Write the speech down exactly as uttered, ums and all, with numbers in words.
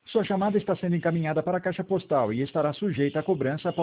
Sua chamada está sendo encaminhada para a caixa postal e estará sujeita a cobrança após